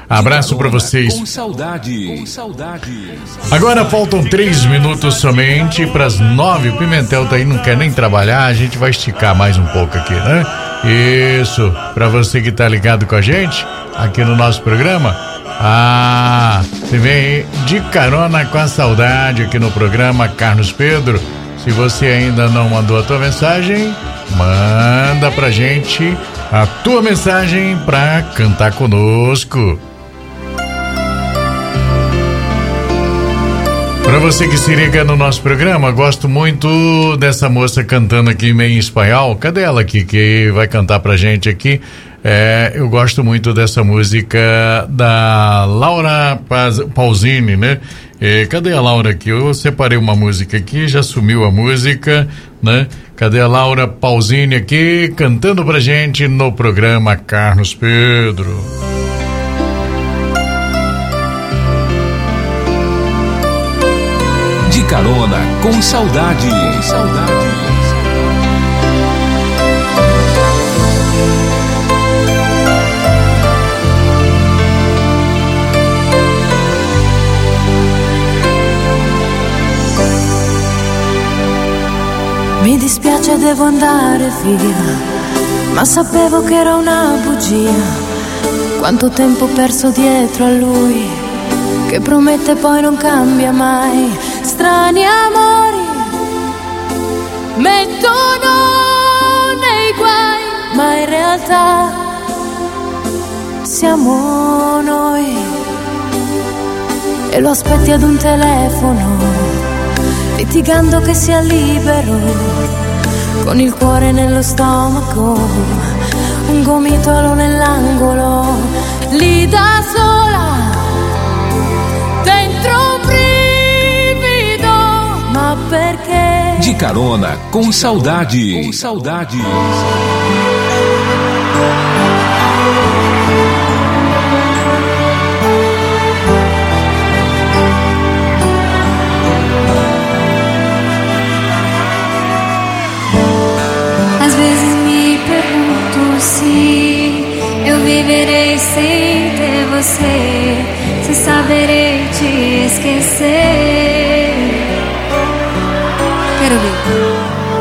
Abraço pra vocês. Com saudade. Agora faltam 3 minutos somente pras 9. O Pimentel tá aí, não quer nem trabalhar. A gente vai esticar mais um pouco aqui, né? Isso, pra você que tá ligado com a gente aqui no nosso programa. Você vem de carona com a saudade aqui no programa Carlos Pedro. Se você ainda não mandou a tua mensagem, manda pra gente a tua mensagem pra cantar conosco. Pra você que se liga no nosso programa, gosto muito dessa moça cantando aqui meio em espanhol. Cadê ela aqui que vai cantar pra gente aqui? Eu gosto muito dessa música da Laura Pausini, né? Cadê a Laura aqui? Eu separei uma música aqui, já sumiu a música, né? Cadê a Laura Pausini aqui cantando pra gente no programa Carlos Pedro? De carona com saudade. Mi dispiace, devo andare via, ma sapevo che era una bugia. Quanto tempo perso dietro a lui, che promette poi non cambia mai. Strani amori mettono nei guai, ma in realtà siamo noi. E lo aspetti ad un telefono, litigando che sia libero, con il cuore nello stomaco, un gomitolo nell'angolo, lì da sola, dentro un brivido, ma perché? De carona com saudade. Às vezes me pergunto se eu viverei sem ter você, se saberei te esquecer. Quero ver.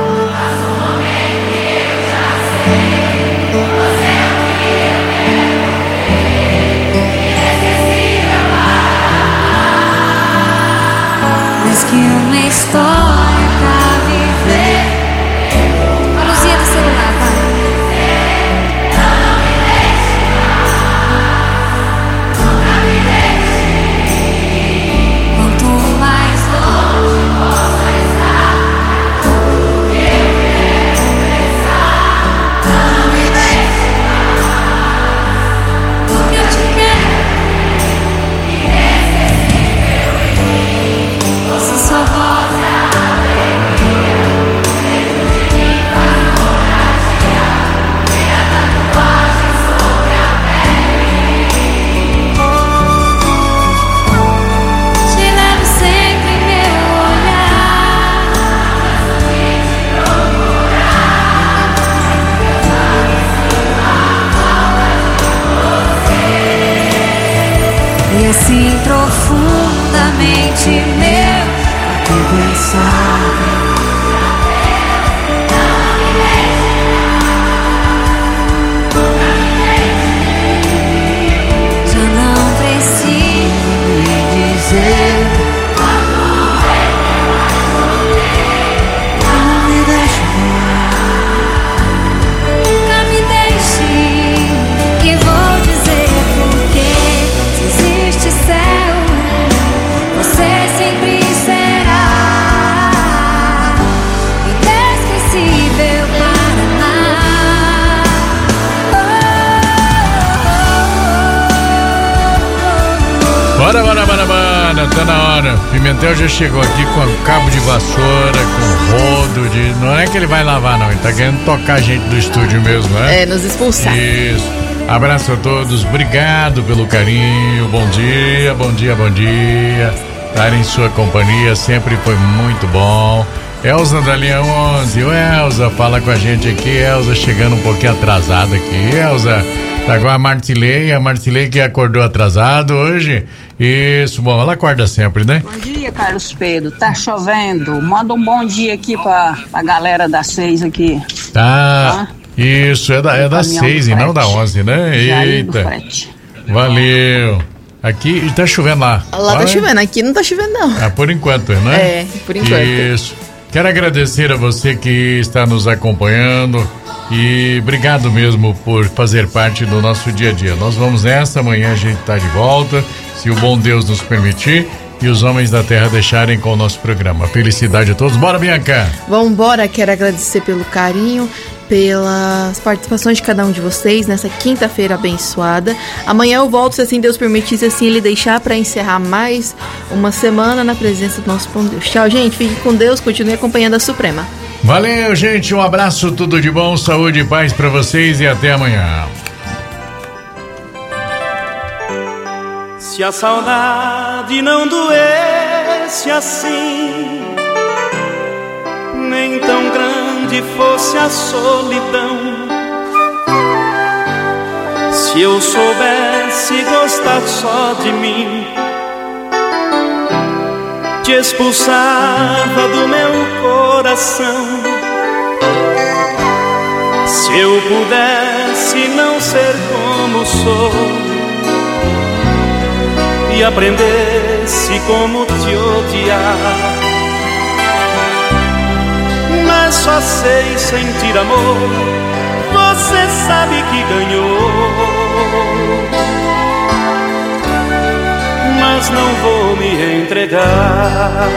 Mas que uma história pra viver. A luzinha do celular, vai. Quanto mais longe possa estar, eu quero começar. Não me deixe mais, porque eu te quero. Se sua voz é a alegria, dentro de mim vai contagiar, vem a tatuagem sobre a pele. Te levo sempre em meu olhar, faço de te procurar, e assim profundamente meu, que pensar. Já não preciso lhe dizer. Não me deixe mais. Nunca me deixe, que vou dizer porque se existe céu, você sempre será inesquecível para amar. Bora, tá na hora. Pimentel já chegou aqui com cabo de vassoura, com rodo de... Não é que ele vai lavar, não. Ele tá querendo tocar a gente do estúdio mesmo, né? Nos expulsar. Isso. Abraço a todos, obrigado pelo carinho. Bom dia. Estar em sua companhia sempre foi muito bom. Elza da linha 11. Ô Elza, fala com a gente aqui. Elza chegando um pouquinho atrasada aqui. Elza, Tá com a Marcilei que acordou atrasado hoje. Isso, bom, ela acorda sempre, né? Bom dia, Carlos Pedro. Tá chovendo. Manda um bom dia aqui pra galera da 6 aqui. Tá. Isso, é da 6 e não da 11, né? Eita. Valeu. Aqui tá chovendo lá. Lá tá chovendo, aqui não tá chovendo não. Ah, por enquanto, né? É, por enquanto. Isso. Quero agradecer a você que está nos acompanhando e obrigado mesmo por fazer parte do nosso dia a dia. Nós vamos nessa, amanhã a gente tá de volta, se o bom Deus nos permitir e os homens da terra deixarem com o nosso programa. Felicidade a todos. Bora, Bianca! Vambora, quero agradecer pelo carinho, pelas participações de cada um de vocês nessa quinta-feira abençoada. Amanhã eu volto, se assim Deus permitir, se assim Ele deixar, para encerrar mais uma semana na presença do nosso bom Deus. Tchau, gente. Fique com Deus, continue acompanhando a Suprema. Valeu, gente. Um abraço, tudo de bom, saúde e paz para vocês e até amanhã. Se a saudade não doesse assim, nem tão grande fosse a solidão, se eu soubesse gostar só de mim, te expulsava do meu coração. Se eu pudesse não ser como sou e aprendesse como te odiar, mas só sei sentir amor, você sabe que ganhou, mas não vou me entregar.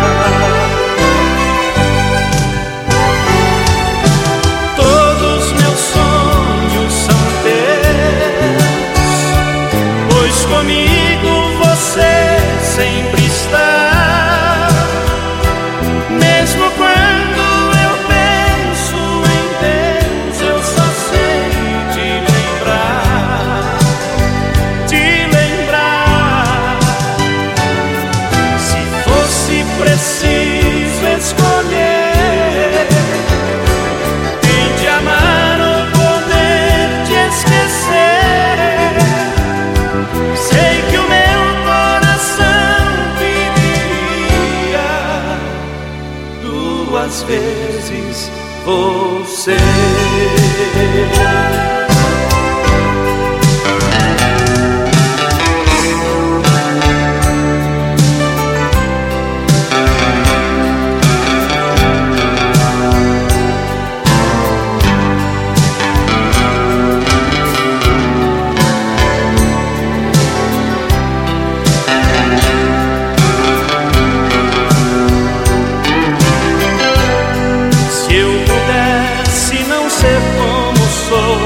Todos meus sonhos são teus, pois comigo você sempre está. Mesmo quando eu penso em Deus, eu só sei te lembrar, te lembrar. Se fosse preciso escolher quem te amar ou poder te esquecer, sei que o meu coração pediria duas vezes você. Se eu pudesse não ser como sou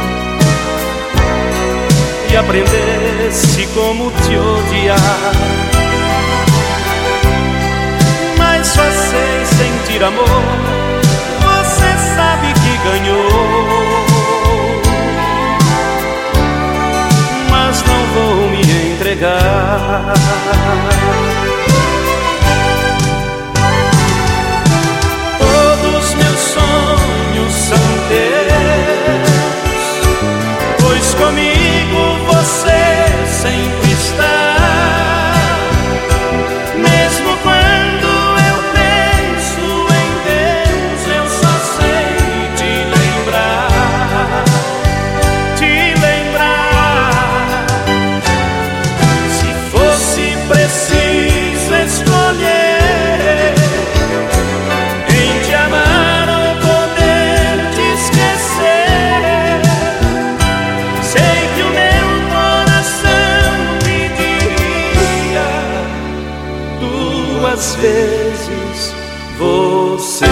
e aprendesse como te odiar, mas só sei sentir amor, você sabe que ganhou, mas não vou me entregar. Todos meus sonhos são teus, pois comigo você sempre está. Mesmo quando eu penso em Deus, eu só sei te lembrar, te lembrar. Se fosse preciso escolher em te amar ou poder te esquecer, sei que o meu coração pediria duas vezes você.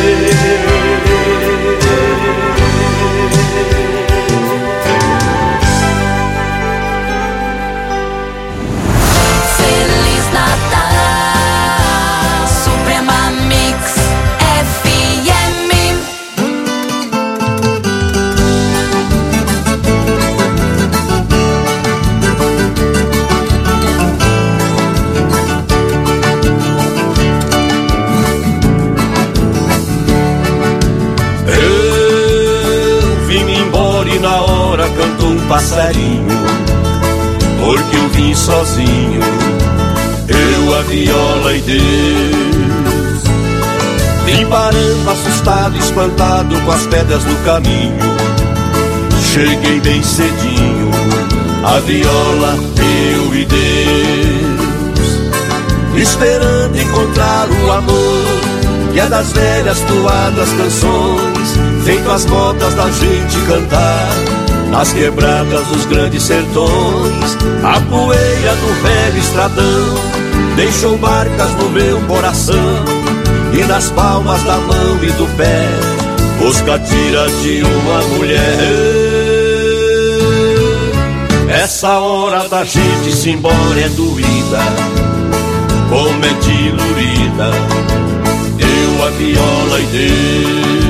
Feliz Natal, Suprema Mix FM. mim sozinho, eu, a viola e Deus. Vim parando, assustado, espantado com as pedras do caminho. Cheguei bem cedinho, a viola, eu e Deus, esperando encontrar o amor que é das velhas toadas canções, feito as modas da gente cantar nas quebradas dos grandes sertões. A poeira do velho estradão deixou marcas no meu coração, e nas palmas da mão e do pé os catiras de uma mulher. Essa hora da gente se embora é doída, como é dilurida, eu, a viola e Deus.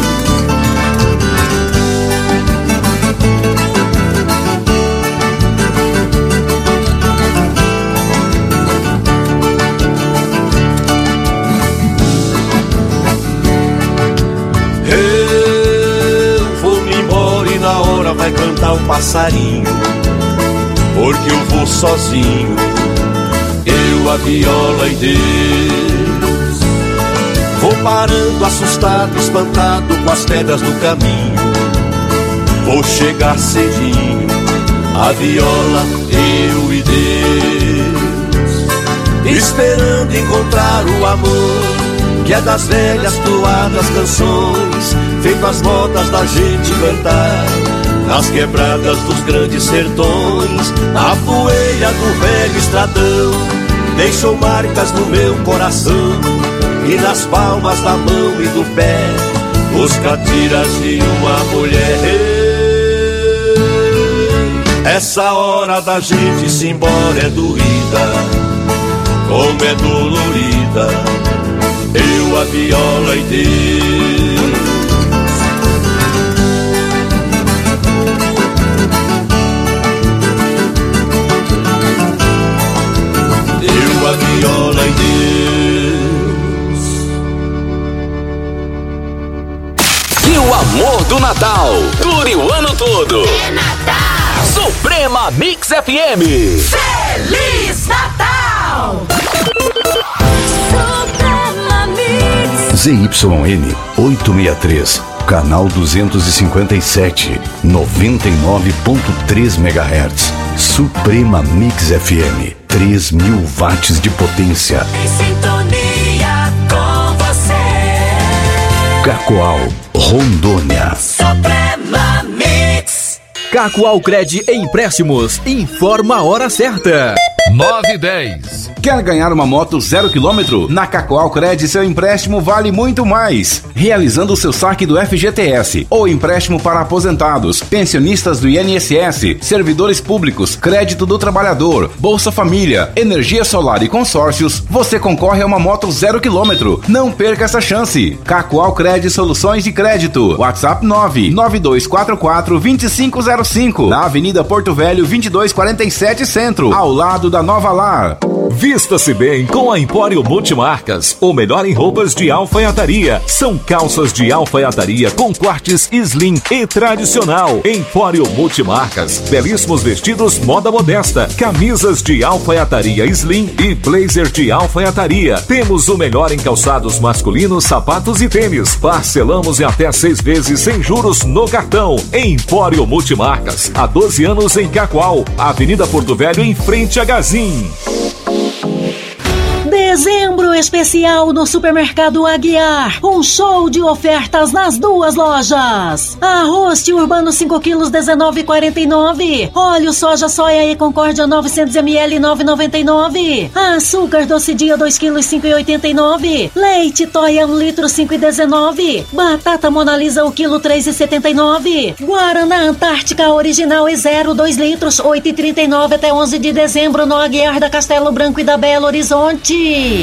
Eu vou-me embora e na hora vai cantar um passarinho, porque eu vou sozinho, eu, a viola e Deus. Vou parando, assustado, espantado com as pedras do caminho. Vou chegar cedinho, a viola, eu e Deus, esperando encontrar o amor que é das velhas toadas canções, feito as modas da gente cantar nas quebradas dos grandes sertões. A poeira do velho estradão deixou marcas no meu coração, e nas palmas da mão e do pé os catiras de uma mulher. Essa hora da gente se embora é doída, como é dolorida, eu, a viola e Deus. Eu, a viola e Deus. E o amor do Natal dure o ano todo. É Natal! Suprema Mix FM. Feliz Natal! Suprema Mix. ZYN 863, canal 257, 99.3 MHz. Suprema Mix FM, 3.000 watts de potência. Em sintonia com você. Cacoal, Rondônia. Suprema Mix. Cacoal Cred Empréstimos informa a hora certa. 9:10. Quer ganhar uma moto 0 km? Na Cacoal Cred, seu empréstimo vale muito mais. Realizando o seu saque do FGTS ou empréstimo para aposentados, pensionistas do INSS, servidores públicos, crédito do trabalhador, Bolsa Família, energia solar e consórcios, você concorre a uma moto 0 km. Não perca essa chance. Cacoal Cred Soluções de Crédito. WhatsApp 99244-2505. Na Avenida Porto Velho 2247 Centro, ao lado da Nova Lar. Vista-se bem com a Empório Multimarcas, o melhor em roupas de alfaiataria. São calças de alfaiataria com cortes slim e tradicional. Empório Multimarcas, belíssimos vestidos moda modesta, camisas de alfaiataria slim e blazer de alfaiataria. Temos o melhor em calçados masculinos, sapatos e tênis. Parcelamos em até 6 vezes sem juros no cartão. Empório Multimarcas, há 12 anos em Cacoal, Avenida Porto Velho, em frente a Gazin. Dezembro especial no Supermercado Aguiar. Um show de ofertas nas duas lojas. Arroz Urbano 5 quilos 19,49. Óleo soja soia e Concórdia 900 ml 9,99. Açúcar doce dia 2 quilos 5,89. Leite Toia 1 litro 5,19. Batata Monalisa o quilo 3,79. Guaraná Antártica original e 0 2 litros 8,39 até 11 de dezembro no Aguiar da Castelo Branco e da Belo Horizonte.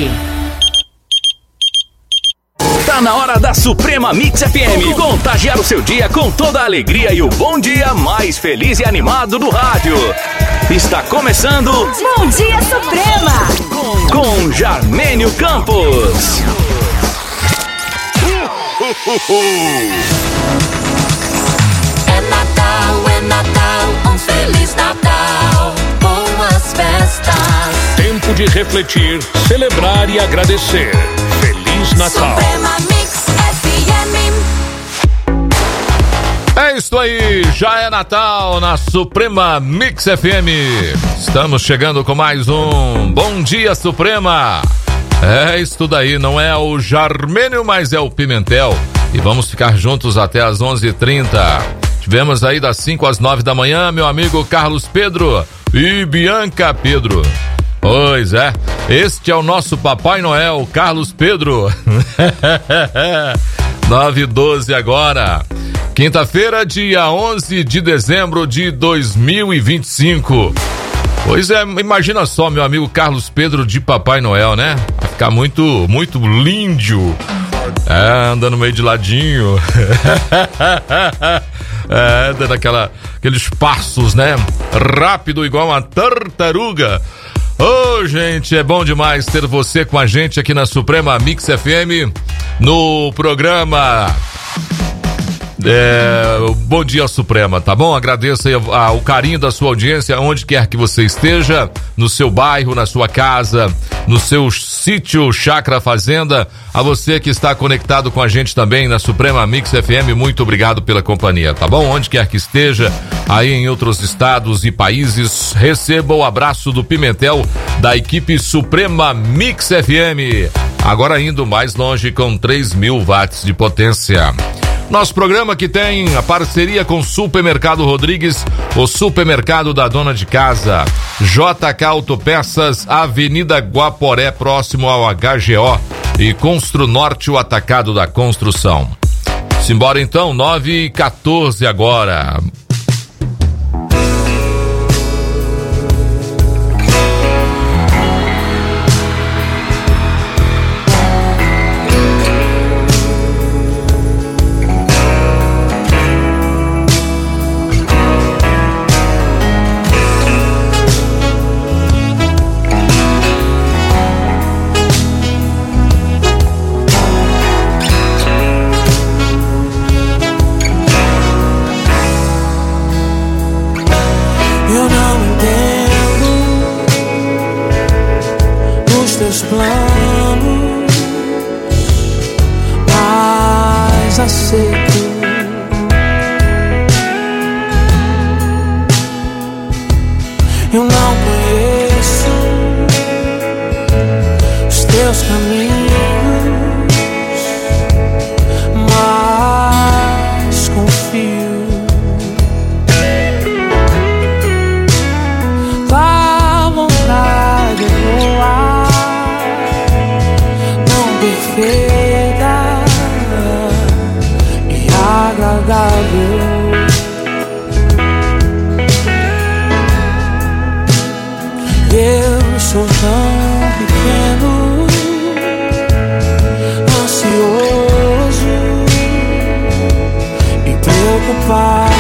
Tá na hora da Suprema Mix FM. Contagiar o seu dia com toda a alegria e o bom dia mais feliz e animado do rádio. Está começando Bom Dia Suprema com Jarmênio Campos. É Natal, um Feliz Natal. Boas festas. de refletir, celebrar e agradecer. Feliz Natal. Suprema Mix FM. É isso aí, já é Natal na Suprema Mix FM. Estamos chegando com mais um Bom Dia Suprema. É isso daí, não é o Jarmênio, mas é o Pimentel. E vamos ficar juntos até às 11h30. Tivemos aí das 5 às 9 da manhã, meu amigo Carlos Pedro e Bianca Pedro. Pois é, este é o nosso Papai Noel, Carlos Pedro. 9h12 agora. Quinta-feira, dia 11 de dezembro de 2025. Pois é, imagina só, meu amigo Carlos Pedro de Papai Noel, né? Vai ficar muito lindo. É, andando meio de ladinho. É, dando aqueles passos, né? Rápido, igual uma tartaruga. Ô, gente, é bom demais ter você com a gente aqui na Suprema Mix FM, no programa Bom Dia Suprema, tá bom? Agradeço aí o carinho da sua audiência, onde quer que você esteja, no seu bairro, na sua casa, no seu sítio, chácara, fazenda. A você que está conectado com a gente também na Suprema Mix FM, muito obrigado pela companhia, tá bom? Onde quer que esteja, aí em outros estados e países, receba o abraço do Pimentel da equipe Suprema Mix FM. Agora indo mais longe com 3.000 watts de potência. Nosso programa que tem a parceria com Supermercado Rodrigues, o supermercado da dona de casa. JK Autopeças, Avenida Guaporé, próximo ao HGO. E Constru Norte, o atacado da construção. Simbora então, 9h14 agora. Planos, mas aceito. Eu não conheço os teus caminhos, mas confio. Dá vontade de voar, perfeita e agradável. Eu sou tão pequeno, ansioso e preocupado.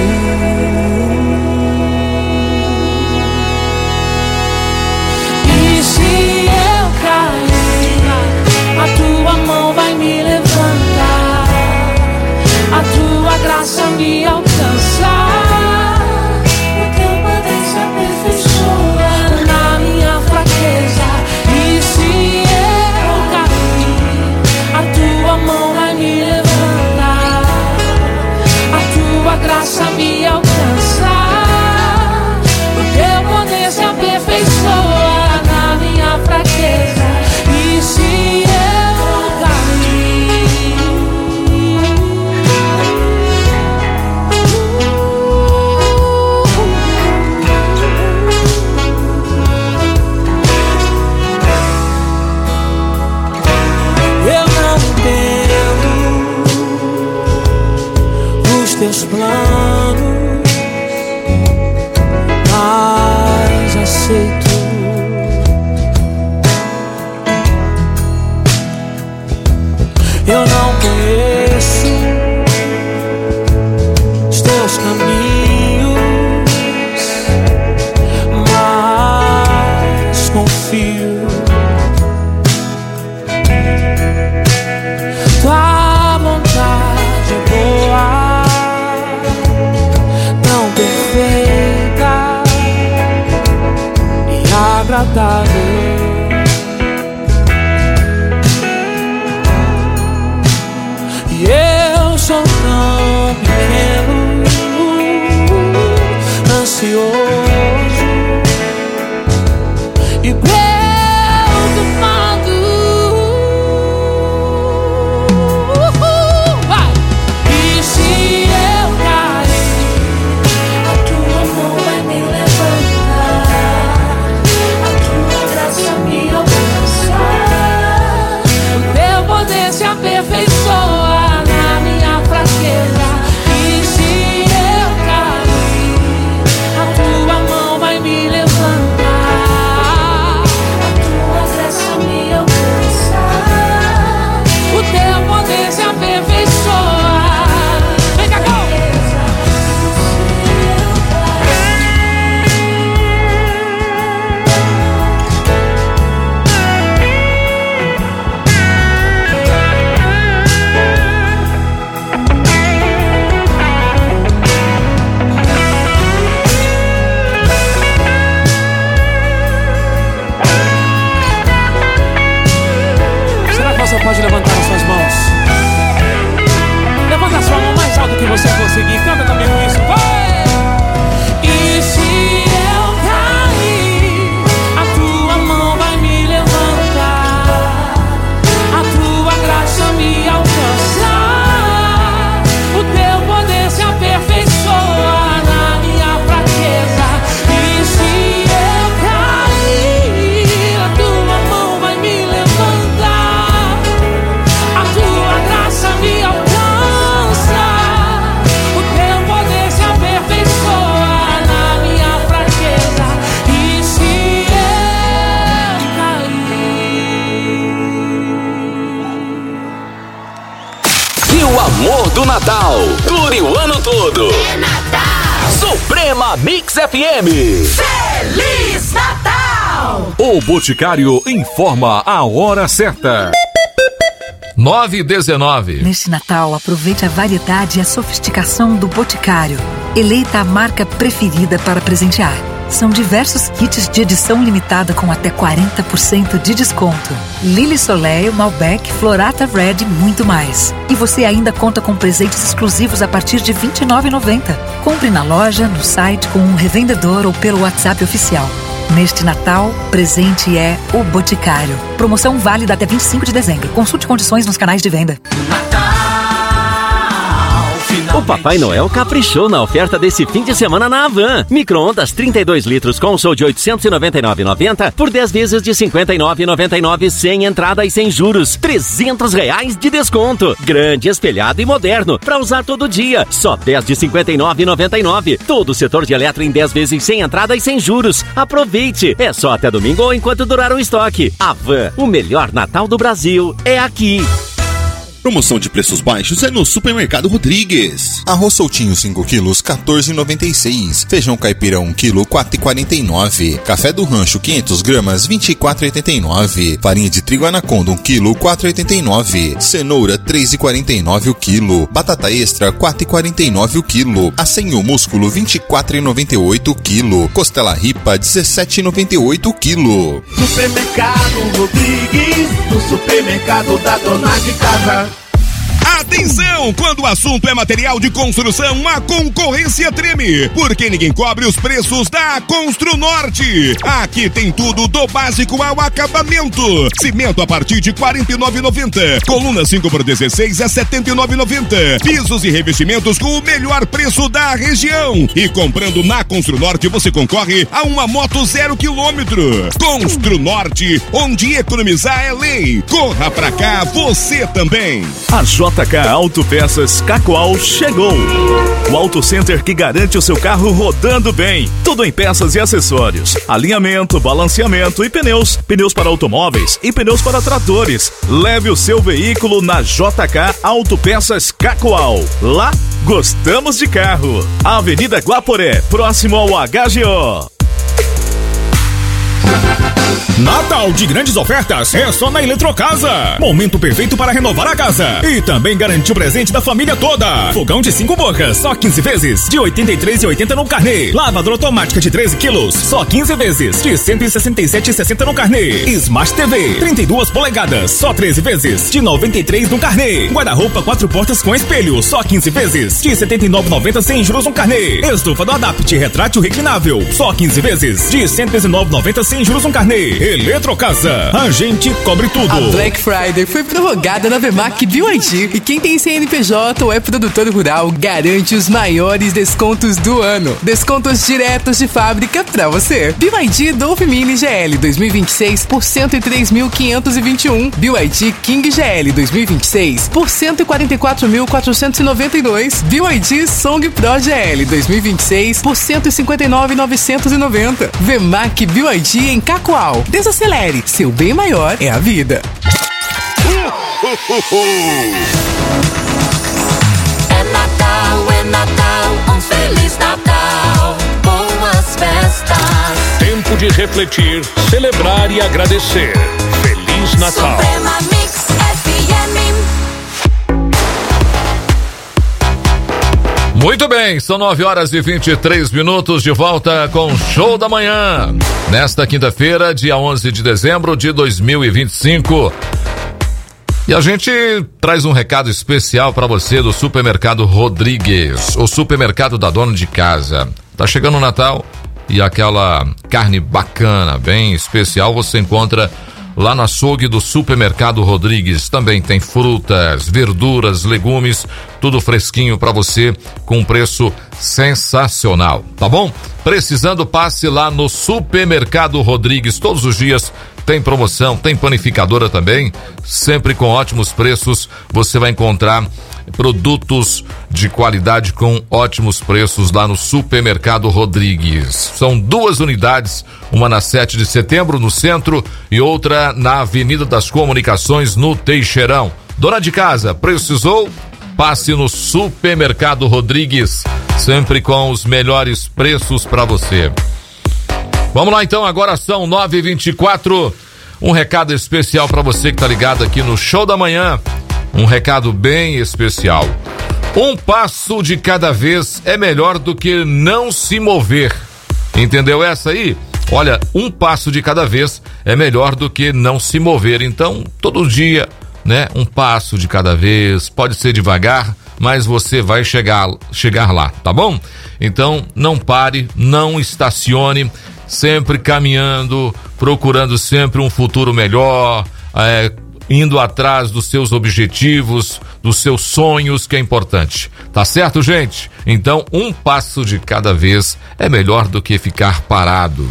E se eu cair, a tua mão vai me levantar, a tua graça me alcançar, o teu poder se aperfeiçoa na minha fraqueza. E se eu cair, a tua mão vai me levantar, a tua graça me alcançar, o teu poder se aperfeiçoa na minha fraqueza. E se teus planos, mas aceito. Eu não conheço os teus caminhos, mas confio. Tua vontade é boa, perfeita e agradável. glorioso, e preocupado. Vai! E se eu cair, a tua mão vai me levantar, a tua graça me alcançar, o teu poder se aperfeiçoa na minha fraqueza. E se eu cair, a tua mão vai me levantar, a tua graça me alcançar, o teu poder se aperfeiçoa. Vem cá, go! Será que você pode levantar as suas mãos? Levanta a sua mão mais alto que você conseguir. Canta comigo isso. Vai! E se eu cair, a tua mão vai me levantar, a tua graça me alcançar, o teu poder se aperfeiçoa na minha fraqueza. E se eu cair, a tua mão vai me levantar, a tua graça me alcança, o teu poder se aperfeiçoa na minha fraqueza. E se eu cair. E o amor do Natal dure o ano todo. É Natal! Suprema Mix FM. Feliz Natal! O Boticário informa a hora certa. 9h19. Neste Natal, aproveite a variedade e a sofisticação do Boticário. Eleita a marca preferida para presentear. São diversos kits de edição limitada com até 40% de desconto. Lily Soleil, Malbec, Florata Red e muito mais. E você ainda conta com presentes exclusivos a partir de R$ 29,90. Compre na loja, no site, com um revendedor ou pelo WhatsApp oficial. Neste Natal, presente é o Boticário. Promoção válida até 25 de dezembro. Consulte condições nos canais de venda. O Papai Noel caprichou na oferta desse fim de semana na Havan. Micro-ondas 32 litros Consol de R$ 899,90 por 10 vezes de R$ 59,99 sem entrada e sem juros. R$ 300 de desconto. Grande, espelhado e moderno para usar todo dia. Só 10 de R$ 59,99. Todo o setor de eletro em 10 vezes sem entrada e sem juros. Aproveite. É só até domingo ou enquanto durar o estoque. Havan, o melhor Natal do Brasil é aqui. Promoção de preços baixos é no Supermercado Rodrigues. Arroz soltinho 5 quilos, 14,96. Feijão caipira 1 quilo, 4,49. Café do Rancho 500 gramas, 24,89. Farinha de trigo Anaconda 1 quilo, 4,89. Cenoura 3,49 o quilo. Batata extra 4,49 o quilo. Assenho músculo 24,98 o quilo. Costela ripa 17,98 o quilo. Supermercado Rodrigues, o supermercado da dona de casa. Atenção! Quando o assunto é material de construção, a concorrência treme, porque ninguém cobre os preços da Construnorte. Aqui tem tudo do básico ao acabamento. Cimento a partir de R$ 49,90. Coluna 5x16 a R$ 79,90. Pisos e revestimentos com o melhor preço da região. E comprando na Construnorte, você concorre a uma moto 0 km. Construnorte, onde economizar é lei. Corra pra cá, você também. A JK Autopeças Cacoal chegou. O Auto Center que garante o seu carro rodando bem. Tudo em peças e acessórios. Alinhamento, balanceamento e pneus. Pneus para automóveis e pneus para tratores. Leve o seu veículo na JK Autopeças Cacoal. Lá, gostamos de carro. Avenida Guaporé, próximo ao HGO. Natal de grandes ofertas é só na Eletrocasa. Momento perfeito para renovar a casa. E também garantir o presente da família toda. Fogão de 5 bocas, só 15 vezes, de R$ 83,80 no carnê. Lavadora automática de 13 quilos, só 15 vezes, de R$ 167,60 no carnê. Smart TV, 32 polegadas, só 13 vezes, de R$ 93 no carnê. Guarda-roupa 4 portas com espelho, só 15 vezes, de R$ 79,90 sem juros no carnê. Estufa do Adapt retrátil reclinável, só 15 vezes, de R$ 119,90 sem juros no carnê. Eletrocasa, a gente cobre tudo. A Black Friday foi prorrogada na Vemac BYD e quem tem CNPJ ou é produtor rural garante os maiores descontos do ano. Descontos diretos de fábrica pra você. BYD Dolphin Mini GL 2026 por 103.521. BYD King GL 2026 por 144.492. BYD Song Pro GL 2026 por 159.990. Vemac BYD em Cacoal. Desacelere, seu bem maior é a vida. É Natal, Feliz Natal, boas festas. Tempo de refletir, celebrar e agradecer. Feliz Natal. Suprema Mix FM. Muito bem, são 9h23, de volta com o Show da Manhã. Nesta quinta-feira, dia 11 de dezembro de 2025. E a gente traz um recado especial para você do Supermercado Rodrigues, o supermercado da dona de casa. Tá chegando o Natal e aquela carne bacana, bem especial, você encontra lá no açougue do Supermercado Rodrigues. Também tem frutas, verduras, legumes, tudo fresquinho para você com um preço sensacional, tá bom? Precisando, passe lá no Supermercado Rodrigues. Todos os dias tem promoção, tem panificadora também, sempre com ótimos preços. Você vai encontrar produtos de qualidade com ótimos preços lá no Supermercado Rodrigues. São 2 unidades, uma na 7 de setembro, no centro, e outra na Avenida das Comunicações, no Teixeirão. Dona de casa, precisou? Passe no Supermercado Rodrigues, sempre com os melhores preços para você. Vamos lá então, agora são 9h24. Um recado especial para você que tá ligado aqui no Show da Manhã. Um recado bem especial. Um passo de cada vez é melhor do que não se mover. Entendeu essa aí? Olha, um passo de cada vez é melhor do que não se mover. Então, todo dia, né? Um passo de cada vez. Pode ser devagar, mas você vai chegar lá, tá bom? Então, não pare, não estacione, sempre caminhando, procurando sempre um futuro melhor, indo atrás dos seus objetivos, dos seus sonhos, que é importante. Tá certo, gente? Então, um passo de cada vez é melhor do que ficar parado.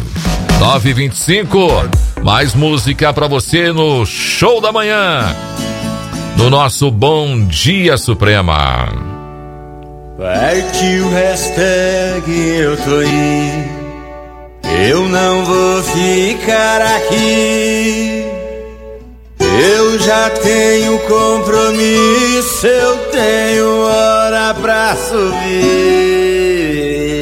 9h25, mais música pra você no Show da Manhã, no nosso Bom Dia Suprema. Partiu hashtag eu tô indo, eu não vou ficar aqui. Eu já tenho compromisso, eu tenho hora pra subir.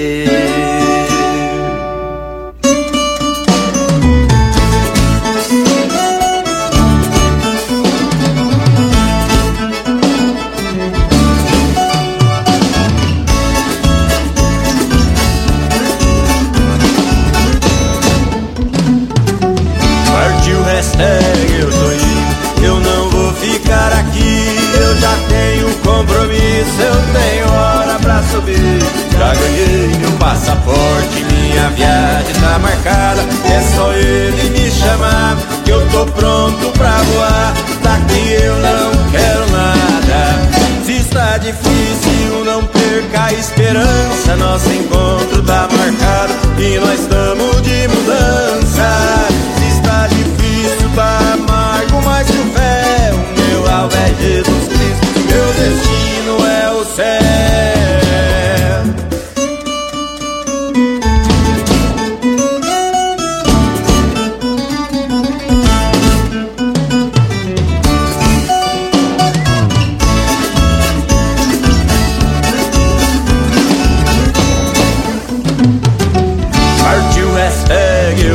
Partiu hashtag eu tô indo, eu não vou ficar aqui. Eu já tenho compromisso, eu tenho hora pra subir. Já ganhei meu passaporte, minha viagem tá marcada. É só ele me chamar que eu tô pronto pra voar. Daqui eu não quero nada. Se está difícil, não perca a esperança. Nosso encontro tá marcado e nós estamos de mudança. Se está difícil, tá amargo, mas com fé, o meu alvo é Jesus Cristo, meu destino é o céu. Partiu hashtag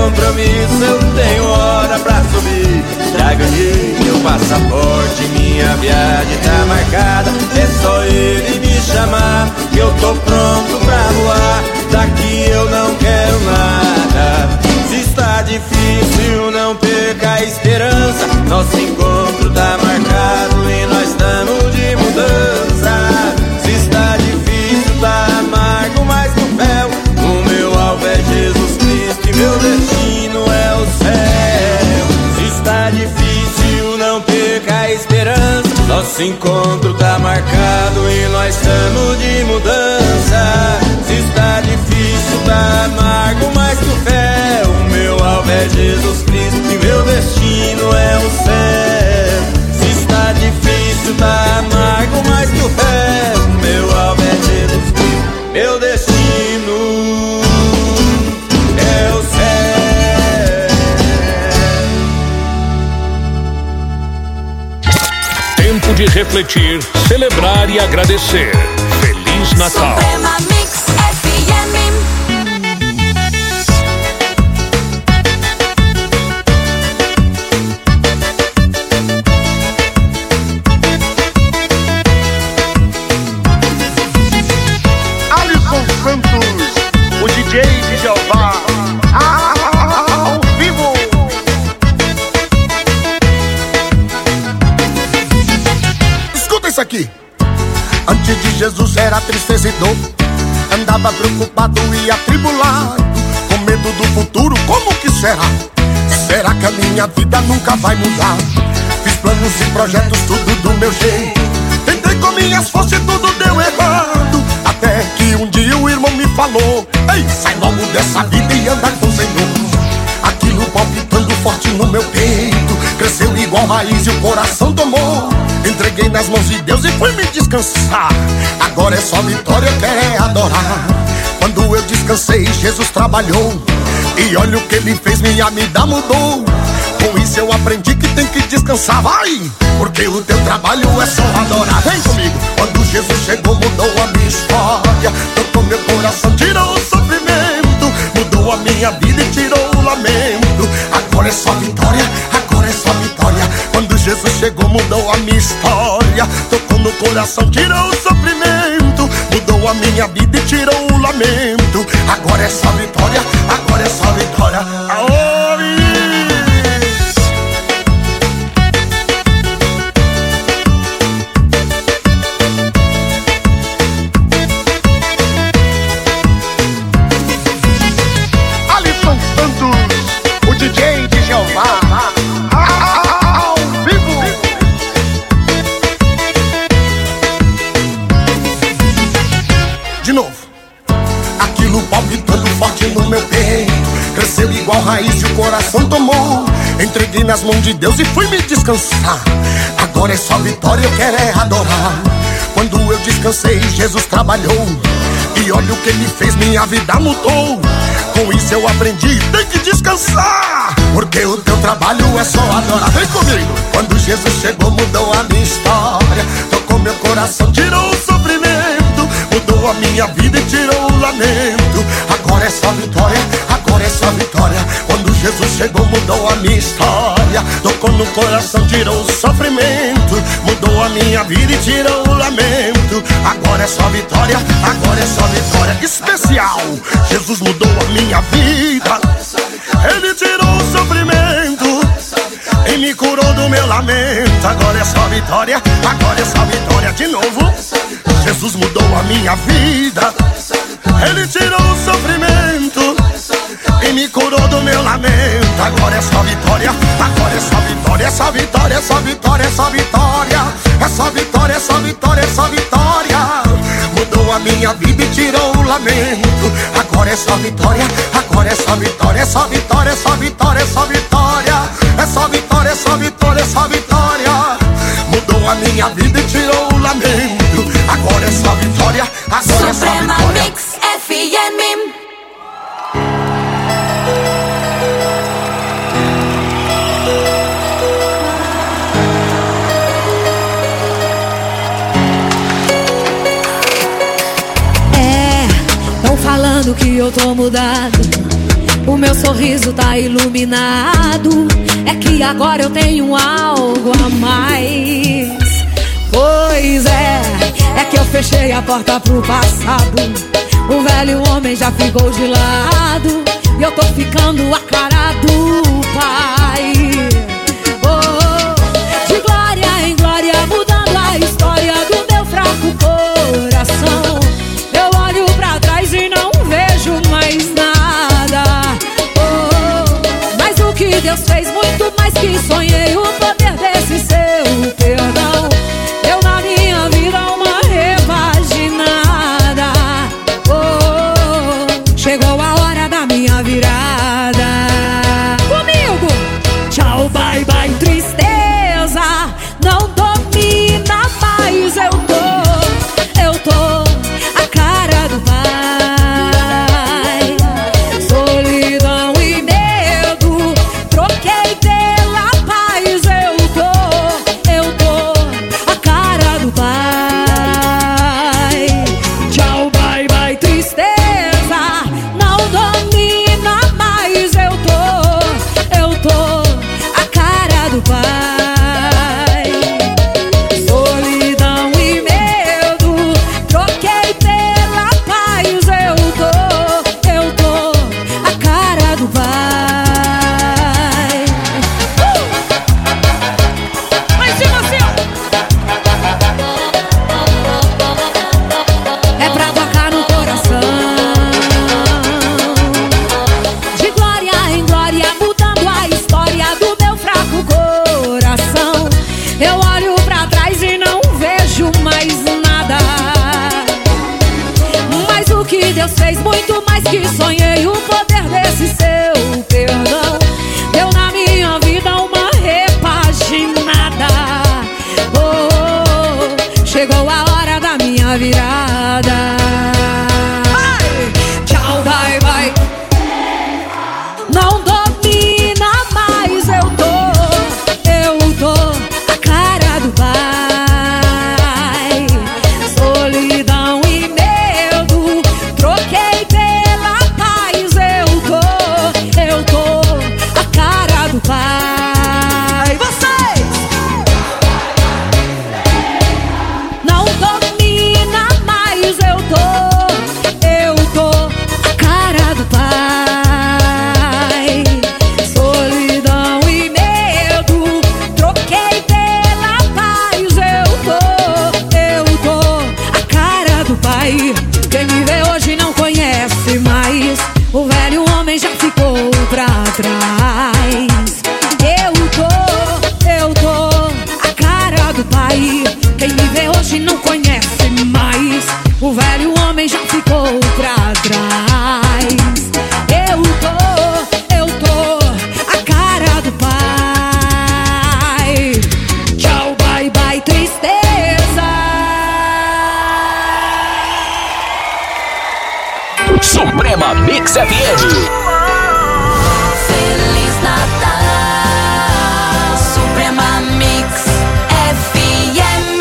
compromisso, eu tenho hora pra subir. Já ganhei meu passaporte, minha viagem tá marcada. É só ele me chamar que eu tô pronto pra voar. Daqui eu não quero nada. Se está difícil, não perca a esperança. Nosso encontro tá marcado e nós estamos de mudança. Se está difícil, tá amargo, mas com fel. O meu alvo é Jesus Cristo e meu destino é o céu. Se está difícil, não perca a esperança. Nosso encontro tá marcado e nós estamos de mudança. Se está difícil, tá amargo, mas com fé. O meu alvo é Jesus Cristo e meu destino é o céu. Se está difícil, tá amargo, mas com fé. O meu alvo é Jesus Cristo, meu destino é o céu. Tempo de refletir, celebrar e agradecer. Feliz Natal. Suprema Mix FM. Alisson Santos, o DJ de Jeová, ao vivo. Escuta isso aqui. Antes de Jesus era tristeza e dor. Andava preocupado e atribulado, com medo do futuro, como que será? Será que a minha vida nunca vai mudar? Fiz planos e projetos, tudo do meu jeito. Tentei com minhas forças e tudo deu errado. Até que um dia o irmão me falou: ei, sai logo dessa vida e anda com o Senhor. Aquilo palpitando forte no meu peito, cresceu igual raiz e o coração tomou. Entreguei nas mãos de Deus e fui me descansar. Agora é só vitória, eu quero é adorar. Quando eu descansei, Jesus trabalhou. E olha o que ele fez, minha vida mudou. Com isso eu aprendi que tem que descansar, vai! Porque o teu trabalho é só adorar. Vem comigo! Quando Jesus chegou, mudou a minha história. Tocou meu coração, tirou o sofrimento. Mudou a minha vida e tirou o lamento. Agora é só vitória, agora é só vitória. Quando Jesus chegou, mudou a minha história. Tocou no coração, tirou o sofrimento. Mudou a minha vida e tirou o lamento. Agora é só vitória, agora é só vitória. Alisson Santos, o DJ de Jeová, ao vivo. De novo. Aquilo palpitando forte no meu peito, cresceu igual raiz e o coração tomou. Entreguei nas mãos de Deus e fui me descansar. Agora é só vitória, eu quero é adorar. Quando eu descansei, Jesus trabalhou. E olha o que ele fez, minha vida mudou. Com isso eu aprendi, tem que descansar. Porque o teu trabalho é só adorar. Vem comigo! Quando Jesus chegou, mudou a minha história. Tocou meu coração, tirou o sofrimento. Mudou a minha vida e tirou o lamento. Agora é só vitória, agora é só vitória. Quando Jesus chegou, mudou a minha história. Tocou no coração, tirou o sofrimento. Mudou a minha vida e tirou o lamento. Agora é só vitória, agora é só vitória. Especial, Jesus mudou a minha vida. Ele tirou o sofrimento e me curou do meu lamento. Agora é só vitória, agora é só vitória. De novo, Jesus mudou a minha vida. Ele tirou o sofrimento e me curou do meu lamento. Agora é só vitória, agora é só vitória. É só vitória, é só vitória, é só vitória. É só vitória, é só vitória, é só vitória. Mudou a minha vida e tirou o lamento. Agora é só vitória, agora é só vitória. É só vitória, é só vitória, é só vitória. É só vitória, é só vitória, é só vitória. Mudou a minha vida e tirou o lamento. Agora é só vitória, agora é só Suprema vitória. Mix FM. Tão falando que eu tô mudado, O meu sorriso tá iluminado. É que agora eu tenho algo a mais. Pois é que eu fechei a porta pro passado. O velho homem já ficou de lado e eu tô ficando a cara do pai. De glória em glória, mudando a história do meu fraco coração. Eu olho pra trás e não vejo mais nada. Mas o que Deus fez, muito mais que sonhei. O poder desse seu perdão deu na minha vida uma repaginada. Chegou a hora da minha virada. Comigo! Tchau, bye, bye, tristeza. Não domina mais. Eu tô a cara do pai. Solidão e medo, troquei pela paz. Eu tô a cara do pai. Tchau, bye, bye, tristeza. Não domina mais. Eu tô a cara do pai. Solidão e medo, troquei pela paz. Eu tô a cara do pai. Mas se você é pra tocar no coração. De glória em glória, mudando a história do meu fraco coração. Eu olho pra trás e não vejo mais nada. Mas o que Deus fez, muito mais que sonhei. O poder desse seu perdão deu na minha vida uma repaginada. Chegou a hora da minha virada. Tchau, bye, bye. Não domina mais. Eu tô a cara do pai. Solidão e medo, troquei pela paz. Eu tô a cara do pai. Vocês! Não domina mais. Eu tô a cara do pai. Solidão e medo, troquei pela paz. Eu tô a cara do pai. Quem me vê hoje não conhece mais. O velho homem já ficou pra trás. Eu tô a cara do pai. Quem me vê hoje não conhece mais. O velho homem já ficou pra trás. Eu tô a cara do pai. Tchau, bye, bye, tristeza. Suprema Mix FM. Feliz Natal, Suprema Mix FM.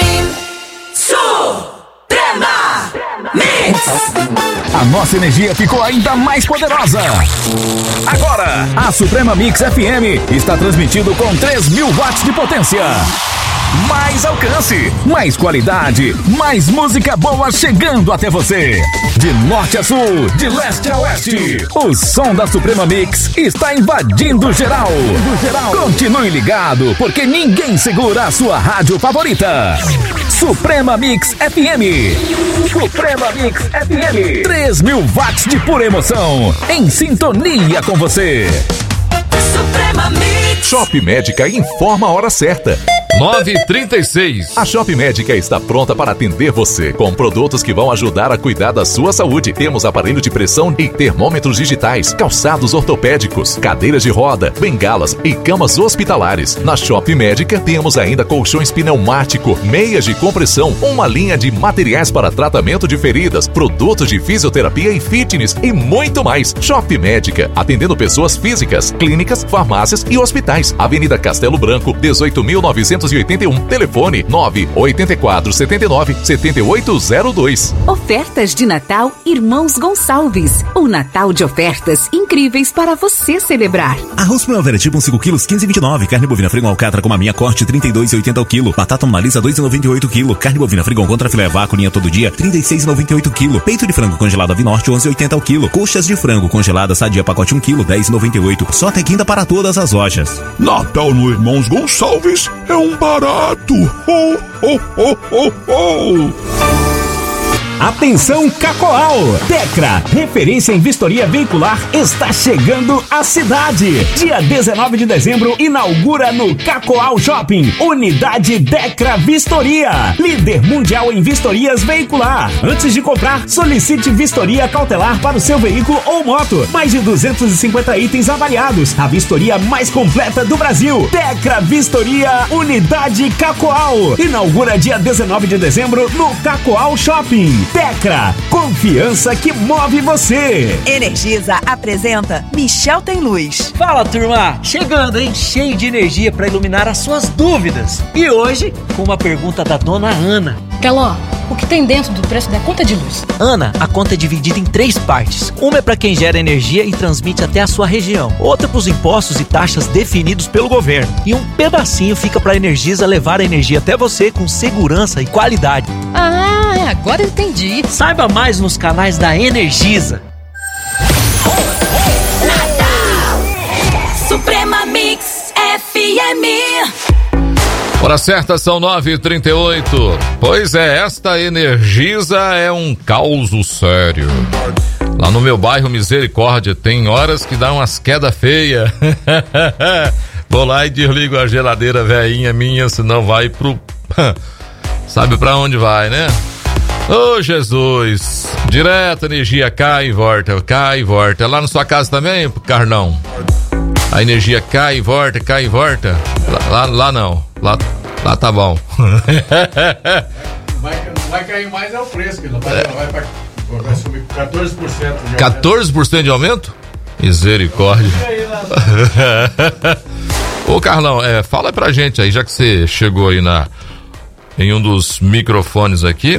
Suprema Mix. A nossa energia ficou ainda mais poderosa. Agora, a Suprema Mix FM está transmitindo com 3.000 watts de potência. Mais alcance, mais qualidade, mais música boa chegando até você. De norte a sul, de leste a oeste, o som da Suprema Mix está invadindo geral. Continue ligado, porque ninguém segura a sua rádio favorita. Suprema Mix FM. Suprema Mix FM. 3.000 watts de pura emoção, em sintonia com você. Suprema Mix. Shop Médica informa a hora certa. 9h36. A Shop Médica está pronta para atender você com produtos que vão ajudar a cuidar da sua saúde. Temos aparelho de pressão e termômetros digitais, calçados ortopédicos, cadeiras de roda, bengalas e camas hospitalares. Na Shop Médica temos ainda colchões pneumático, meias de compressão, uma linha de materiais para tratamento de feridas, produtos de fisioterapia e fitness e muito mais. Shop Médica, atendendo pessoas físicas, clínicas, farmácias e hospitais. Avenida Castelo Branco, 18.900 281. Telefone 98479-7802. Ofertas de Natal Irmãos Gonçalves. Um Natal de ofertas incríveis para você celebrar. Arroz Primavera tipo 5 quilos, 15,29. Carne bovina Frigon Alcatra com maminha corte, 32,80 o quilo. Batata Monalisa, 2,98 o quilo. Carne bovina Frigon contra filé vácuo, linha todo dia, 36,98 o quilo. Peito de frango congelado Avinorte, 11,80 o quilo. Coxas de frango congelada Sadia pacote 1 quilo, 10,98. Só até quinta para todas as lojas. Natal no Irmãos Gonçalves é um barato. Oh, oh, oh, oh, oh. Atenção Cacoal! Tecra, referência em vistoria veicular, está chegando à cidade. Dia 19 de dezembro, inaugura no Cacoal Shopping, Unidade Tecra Vistoria, líder mundial em vistorias veicular. Antes de comprar, solicite vistoria cautelar para o seu veículo ou moto. Mais de 250 itens avaliados. A vistoria mais completa do Brasil. Tecra Vistoria, Unidade Cacoal. Inaugura dia 19 de dezembro no Cacoal Shopping. Tecra, confiança que move você. Energisa apresenta Michel Tem Luz. Fala, turma! Chegando, hein? Cheio de energia para iluminar as suas dúvidas. E hoje, com uma pergunta da dona Ana. Teló, o que tem dentro do preço da conta de luz? Ana, a conta é dividida em 3 partes. Uma é para quem gera energia e transmite até a sua região. Outra para os impostos e taxas definidos pelo governo. E um pedacinho fica para a Energisa levar a energia até você com segurança e qualidade. Ah, agora eu entendi. Saiba mais nos canais da Energisa. Natal Suprema Mix FM. Hora certa, são 9h38. Pois é, esta Energisa é um causo sério. Lá no meu bairro Misericórdia tem horas que dá umas quedas feias. Vou lá e desligo a geladeira velhinha minha, senão vai pro... Sabe pra onde vai, né? Ô Jesus, direto energia cai e volta, cai e volta. Lá na sua casa também, Carlão? A energia cai e volta, cai e volta? Lá não, lá tá bom. Não vai cair mais é o preço, que vai subir 14% de aumento. 14% de aumento? Misericórdia. Ô Carlão, fala pra gente aí, já que você chegou aí em um dos microfones aqui,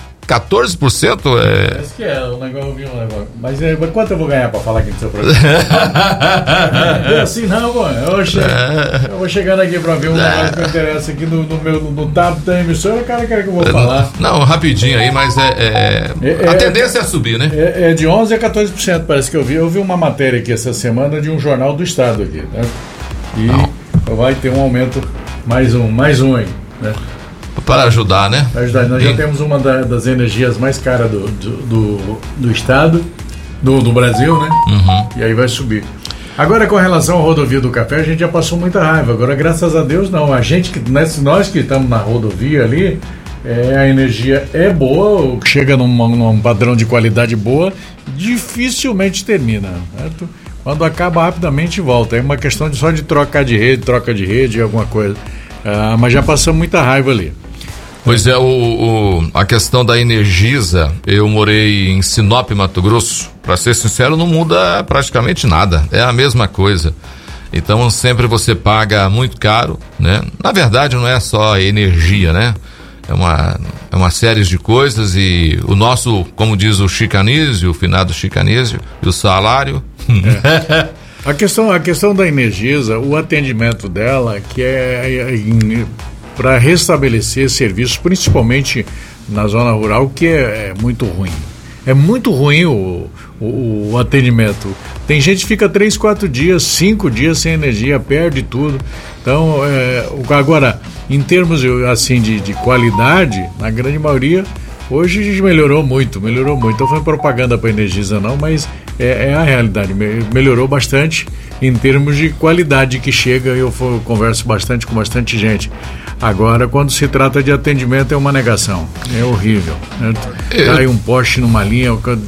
14% é... Parece que é, o negócio, eu vi um negócio. Mas quanto eu vou ganhar pra falar aqui no seu programa? Não é assim não, pô. Eu vou chegando aqui pra ver um negócio que me interessa aqui no tab da emissora, o cara quer que eu vou falar. Não, rapidinho aí, mas a tendência é subir, né? É de 11% a 14%, parece que eu vi. Eu vi uma matéria aqui essa semana de um jornal do estado aqui, né? E vai ter um aumento, mais um aí, né? Para ajudar, né? Para ajudar. Nós já temos uma das energias mais caras do estado, do Brasil, né? Uhum. E aí vai subir. Agora, com relação à rodovia do Café, a gente já passou muita raiva. Agora, graças a Deus, não. Nós que estamos na rodovia ali, a energia é boa, chega num padrão de qualidade boa, dificilmente termina, certo? Quando acaba, rapidamente volta. É uma questão só de troca de rede, alguma coisa. Mas já passamos muita raiva ali. Pois é, a questão da Energisa, eu morei em Sinop, Mato Grosso, para ser sincero, não muda praticamente nada, é a mesma coisa. Então sempre você paga muito caro, né? Na verdade não é só energia, né? É uma série de coisas e o nosso, como diz o Chicanísio, o finado Chicanísio, e o salário... A questão da Energisa, o atendimento dela, que para restabelecer serviços, principalmente na zona rural, que é muito ruim. É muito ruim o atendimento. Tem gente que fica 3, 4 dias, 5 dias sem energia, perde tudo. Então, agora, em termos assim, de qualidade, na grande maioria, hoje melhorou muito. Não foi propaganda para a Energisa não, mas é a realidade. Melhorou bastante em termos de qualidade que chega. Eu converso bastante com bastante gente. Agora, quando se trata de atendimento, é uma negação. É horrível. Né? Cai um poste numa linha.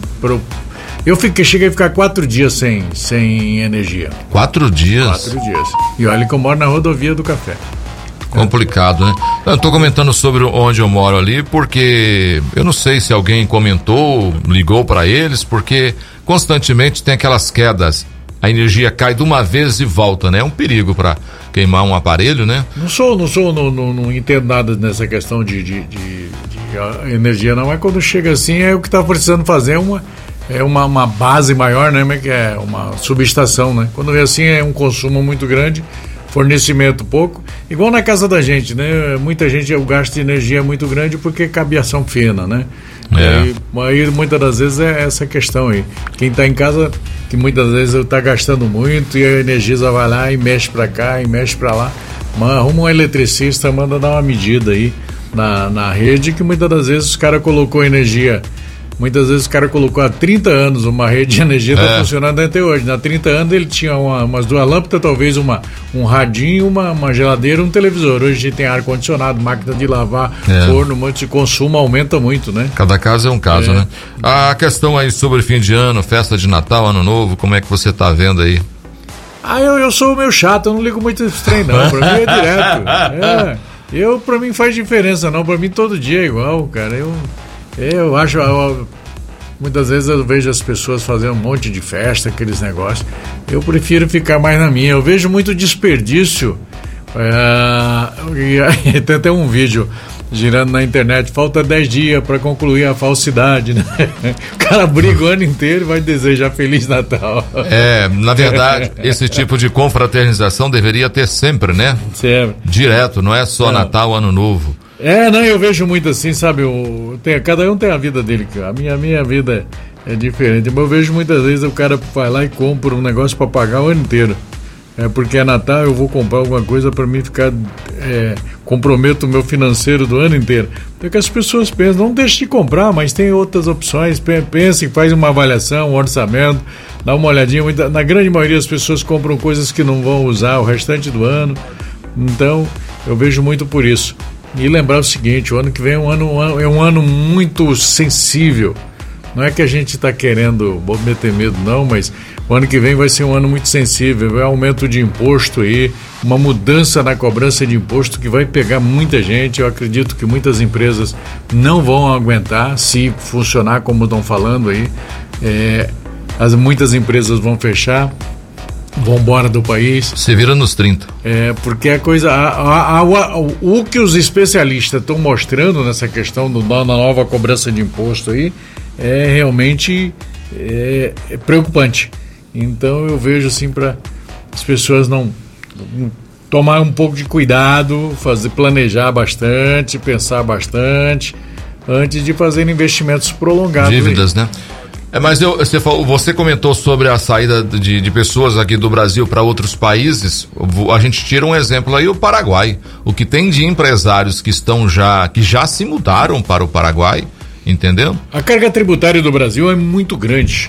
Eu cheguei a ficar 4 dias sem energia. 4 dias? 4 dias. E olha que eu moro na rodovia do Café. Complicado, né? Eu tô comentando sobre onde eu moro ali, porque eu não sei se alguém comentou, ligou para eles, porque constantemente tem aquelas quedas. A energia cai de uma vez e volta, né? É um perigo para queimar um aparelho, né? Não entendo nada nessa questão de energia, não. É quando chega assim, é o que está precisando fazer uma base maior, né? Que é uma subestação, né? Quando é assim, é um consumo muito grande, fornecimento pouco, igual na casa da gente, né? Muita gente, o gasto de energia é muito grande porque cabeação fina, né? Aí muitas das vezes é essa questão aí. Quem está em casa, que muitas vezes está gastando muito e a Energisa vai lá e mexe para cá e mexe para lá, arruma um eletricista, manda dar uma medida aí na rede, que muitas das vezes os caras colocou energia. Muitas vezes o cara colocou há 30 anos uma rede de energia, está funcionando até hoje. Há 30 anos ele tinha umas 2 lâmpadas, talvez um radinho, uma geladeira, um televisor. Hoje a gente tem ar-condicionado, máquina de lavar, forno, um monte de consumo, aumenta muito, né? Cada caso é um caso, né? A questão aí sobre fim de ano, festa de Natal, Ano Novo, como é que você tá vendo aí? Eu sou meio chato, eu não ligo muito esse trem não, pra mim é direto. Pra mim faz diferença não, pra mim todo dia é igual, cara. Eu acho, muitas vezes eu vejo as pessoas fazendo um monte de festa, aqueles negócios. Eu prefiro ficar mais na minha. Eu vejo muito desperdício. Tem até um vídeo girando na internet. Falta 10 dias para concluir a falsidade, né? O cara briga o ano inteiro e vai desejar Feliz Natal. Na verdade, esse tipo de confraternização deveria ter sempre, né? Sempre. Direto, não é só Natal, Ano Novo. Eu vejo muito assim, sabe? Cada um tem a vida dele. A minha vida é diferente. Mas eu vejo muitas vezes o cara vai lá e compra um negócio para pagar o ano inteiro. Porque é Natal, eu vou comprar alguma coisa para mim ficar. Comprometo o meu financeiro do ano inteiro. Então que as pessoas pensam, não deixe de comprar, mas tem outras opções. Pense, faz uma avaliação, um orçamento, dá uma olhadinha. Na grande maioria das pessoas compram coisas que não vão usar o restante do ano. Então, eu vejo muito por isso. E lembrar o seguinte, o ano que vem é um ano muito sensível. Não é que a gente está querendo meter medo não, mas o ano que vem vai ser um ano muito sensível. Vai aumento de imposto aí, uma mudança na cobrança de imposto que vai pegar muita gente. Eu acredito que muitas empresas não vão aguentar se funcionar como estão falando aí. Muitas empresas vão fechar, vão embora do país. Se vira nos 30. Porque a coisa. O que os especialistas estão mostrando nessa questão da nova cobrança de imposto aí é realmente preocupante. Então eu vejo assim para as pessoas não tomar um pouco de cuidado, planejar bastante, pensar bastante antes de fazer investimentos prolongados. Dívidas, né? Mas você comentou sobre a saída de pessoas aqui do Brasil para outros países. A gente tira um exemplo aí, o Paraguai. O que tem de empresários que já se mudaram para o Paraguai, entendeu? A carga tributária do Brasil é muito grande,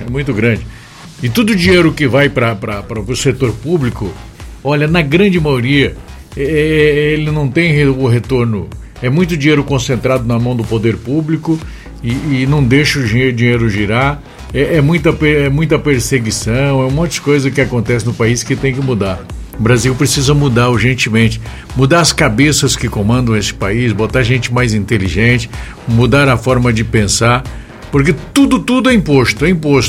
E todo o dinheiro que vai para o setor público, olha, na grande maioria, ele não tem o retorno. É muito dinheiro concentrado na mão do poder público e não deixa o dinheiro girar. É muita perseguição, é um monte de coisa que acontece no país que tem que mudar. O Brasil precisa mudar urgentemente, mudar as cabeças que comandam esse país, botar gente mais inteligente, mudar a forma de pensar, porque tudo é imposto.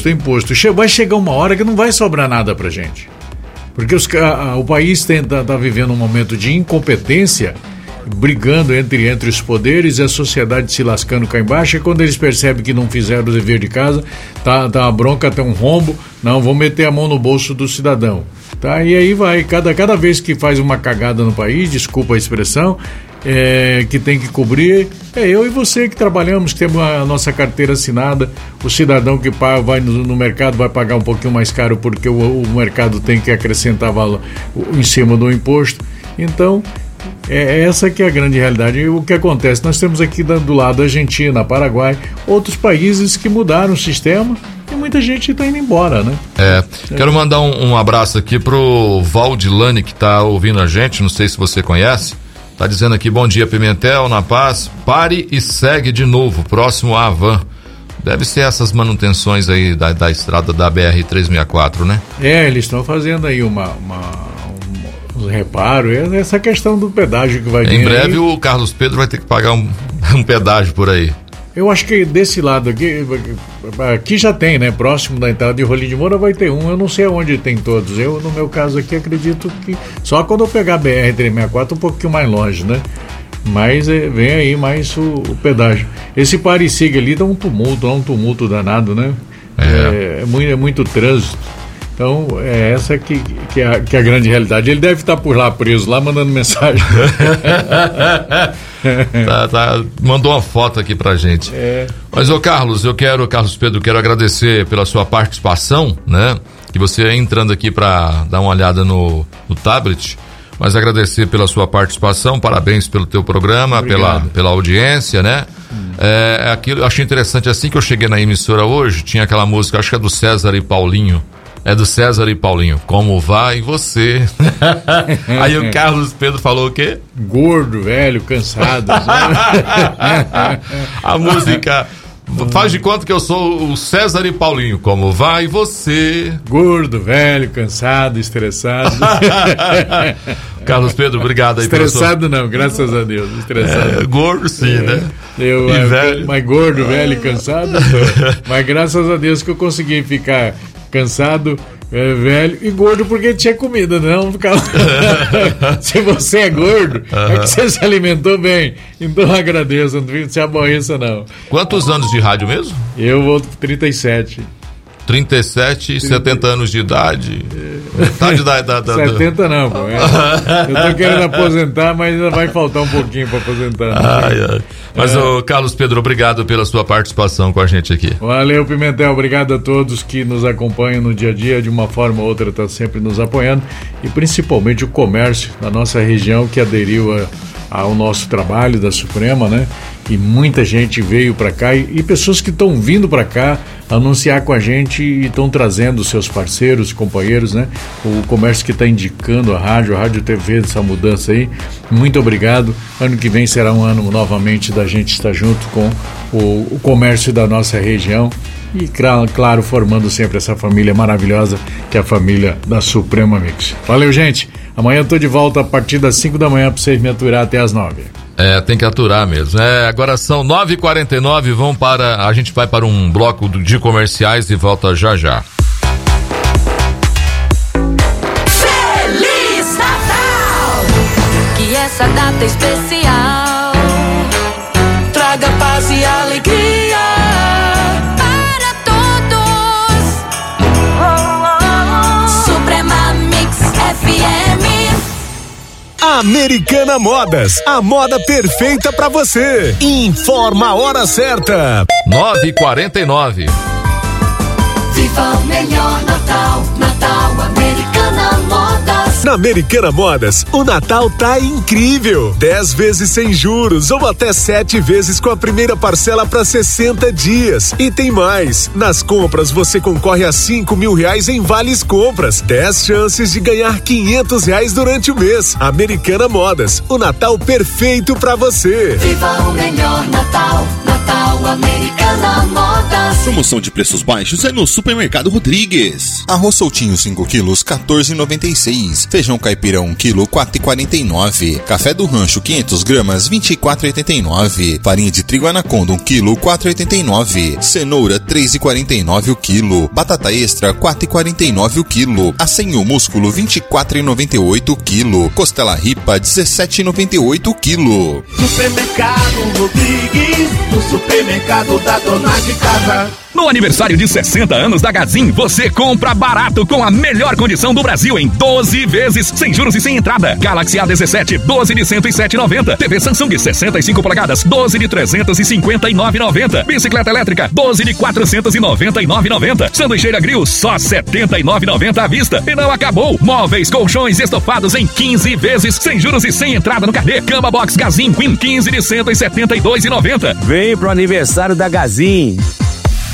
Vai chegar uma hora que não vai sobrar nada pra gente, porque o país tá vivendo um momento de incompetência, brigando entre os poderes e a sociedade se lascando cá embaixo. E quando eles percebem que não fizeram o dever de casa, tá uma bronca, tá um rombo, não, vão meter a mão no bolso do cidadão, tá? E aí vai, cada vez que faz uma cagada no país, desculpa a expressão, que tem que cobrir, eu e você que trabalhamos, que temos a nossa carteira assinada, o cidadão que vai no mercado vai pagar um pouquinho mais caro porque o mercado tem que acrescentar valor em cima do imposto. Então, essa que é a grande realidade. E o que acontece? Nós temos aqui do lado Argentina, Paraguai, outros países que mudaram o sistema e muita gente está indo embora, né? Quero mandar um abraço aqui pro Valdilane, que está ouvindo a gente, não sei se você conhece. Tá dizendo aqui, bom dia Pimentel, na paz, pare e segue de novo, próximo à Havan. Deve ser essas manutenções aí da estrada da BR-364, né? Eles estão fazendo aí um reparo, essa questão do pedágio que vai vir. Em breve aí, o Carlos Pedro vai ter que pagar um pedágio por aí. Eu acho que desse lado aqui já tem, né? Próximo da entrada de Rolim de Moura vai ter um. Eu não sei onde tem todos. Eu, no meu caso aqui, acredito que só quando eu pegar a BR-364 um pouquinho mais longe, né? Mas vem aí mais o pedágio. Esse pare e siga ali dá um tumulto danado, né? É muito trânsito. Então, essa que é a grande realidade. Ele deve estar por lá preso, lá mandando mensagem. Mandou uma foto aqui pra gente. Mas, Carlos Pedro, quero agradecer pela sua participação, né? Que você entrando aqui pra dar uma olhada no tablet, mas agradecer pela sua participação, parabéns pelo teu programa, pela audiência, né? Aquilo eu achei interessante, assim que eu cheguei na emissora hoje, tinha aquela música, acho que é do César e Paulinho. É do César e Paulinho. Como vai você? Aí o Carlos Pedro falou o quê? Gordo, velho, cansado. A música faz de conta que eu sou o César e Paulinho. Como vai você? Gordo, velho, cansado, estressado. Carlos Pedro, obrigado aí. Estressado não, graças a Deus. Estressado. Gordo sim, né? Velho. Mas gordo, velho e cansado. Mas graças a Deus que eu consegui ficar cansado, velho e gordo porque tinha comida, não ficava. Se você é gordo, é que você se alimentou bem. Então agradeço, não se aborreça não. Quantos anos de rádio mesmo? Eu vou 37. 37 e 70 anos de idade. Metade da 70 não, pô. Eu tô querendo aposentar, mas ainda vai faltar um pouquinho pra aposentar. Mas, Carlos Pedro, obrigado pela sua participação com a gente aqui. Valeu, Pimentel. Obrigado a todos que nos acompanham no dia a dia, de uma forma ou outra, tá sempre nos apoiando. E principalmente o comércio da nossa região que aderiu ao nosso trabalho da Suprema, né? E muita gente veio para cá e pessoas que estão vindo para cá anunciar com a gente e estão trazendo seus parceiros, companheiros, né? O comércio que está indicando a rádio TV essa mudança aí. Muito obrigado. Ano que vem será um ano novamente da gente estar junto com o comércio da nossa região e, claro, formando sempre essa família maravilhosa que é a família da Suprema Mix. Valeu, gente. Amanhã eu tô de volta a partir das 5 da manhã para vocês me aturar até as 9. Tem que aturar mesmo. Agora são 9h49, a gente vai para um bloco de comerciais e volta já. Feliz Natal! Que essa data especial traga paz e alegria para todos. Suprema Mix FM. Americana Modas, a moda perfeita pra você. Informa a hora certa. 9h49. Viva o melhor Natal, Natal Americana Modas. Na Americana Modas, o Natal tá incrível. 10 vezes sem juros ou até 7 vezes com a primeira parcela para 60 dias. E tem mais. Nas compras você concorre a R$5.000 em vales compras. 10 chances de ganhar R$500 durante o mês. Americana Modas, o Natal perfeito para você. Viva o melhor Natal, Natal Americana Modas. Promoção de preços baixos é no Supermercado Rodrigues. Arroz soltinho 5 quilos, R$14,96. Feijão caipira 1 quilo, R$4,49. Café do Rancho 500 gramas, R$24,89. Farinha de trigo Anaconda 1 quilo, R$4,89. Cenoura R$3,49 o quilo. Batata extra R$4,49 o quilo. Assenho músculo R$24,98 o quilo. Costela ripa R$17,98 o quilo. Supermercado Rodrigues, o supermercado da dona de casa. No aniversário de 60 anos da Gazin, você compra barato com a melhor condição do Brasil em 12 vezes, sem juros e sem entrada. Galaxy A17, 12 de R$107,90. TV Samsung 65 polegadas, 12 de R$359,90. Bicicleta elétrica, 12 de R$499,90. Sanduicheira Grill, só R$79,90 à vista. E não acabou. Móveis, colchões, estofados em 15 vezes, sem juros e sem entrada no carnê. Cama Box Gazin Queen, 15 de R$172,90. Vem pro aniversário da Gazin.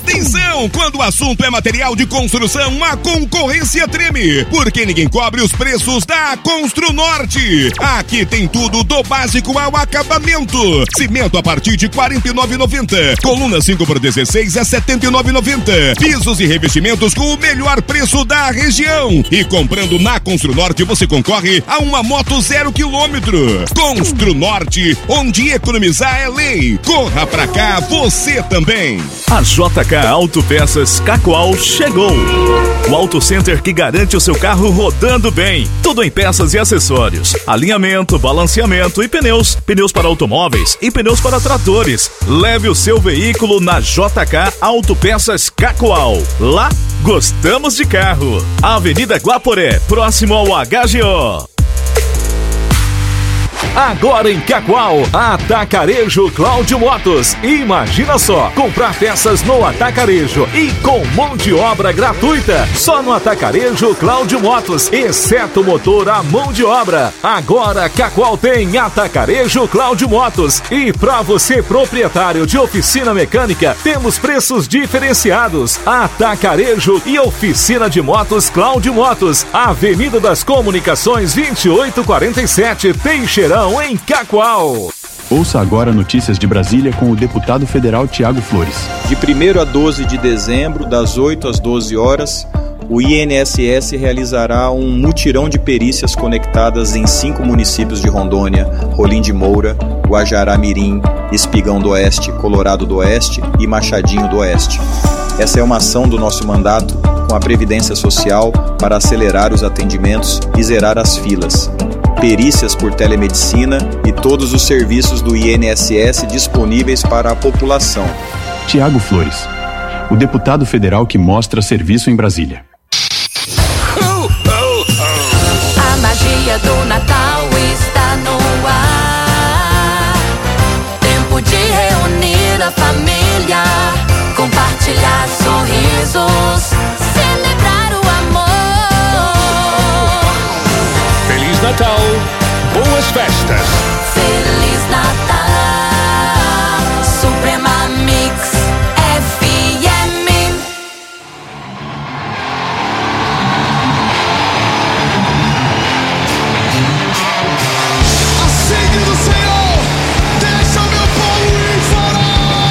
Atenção! Quando o assunto é material de construção, a concorrência treme, porque ninguém cobre os preços da Construnorte. Aqui tem tudo do básico ao acabamento. Cimento a partir de R$ 49,90. Coluna 5x16 é R$ 79,90. Pisos e revestimentos com o melhor preço da região. E comprando na Construnorte, você concorre a uma moto 0 km. Construnorte, onde economizar é lei. Corra pra cá, você também. A JK Autopeças Cacoal chegou. O Auto Center que garante o seu carro rodando bem. Tudo em peças e acessórios. Alinhamento, balanceamento e pneus. Pneus para automóveis e pneus para tratores. Leve o seu veículo na JK Autopeças Cacoal. Lá, gostamos de carro. Avenida Guaporé, próximo ao HGO. Agora em Cacoal, Atacarejo Cláudio Motos. Imagina só, comprar peças no Atacarejo e com mão de obra gratuita. Só no Atacarejo Cláudio Motos, exceto motor à mão de obra. Agora Cacoal tem Atacarejo Cláudio Motos. E para você proprietário de oficina mecânica, temos preços diferenciados. Atacarejo e oficina de motos Cláudio Motos. Avenida das Comunicações 2847, Teixeirão, em Cacoal. Ouça agora notícias de Brasília com o deputado federal Tiago Flores. De 1º a 12 de dezembro, das 8 às 12 horas, o INSS realizará um mutirão de perícias conectadas em 5 municípios de Rondônia: Rolim de Moura, Guajará Mirim, Espigão do Oeste, Colorado do Oeste e Machadinho do Oeste. Essa é uma ação do nosso mandato com a Previdência Social para acelerar os atendimentos e zerar as filas. Perícias por telemedicina e todos os serviços do INSS disponíveis para a população. Tiago Flores, o deputado federal que mostra serviço em Brasília. A magia do Natal está no ar. Tempo de reunir a família, compartilhar sorrisos, celebrar o amor. Feliz Natal, boas festas. Feliz Natal, Suprema Mix FM. Assim diz o Senhor, deixa o meu povo ir fora.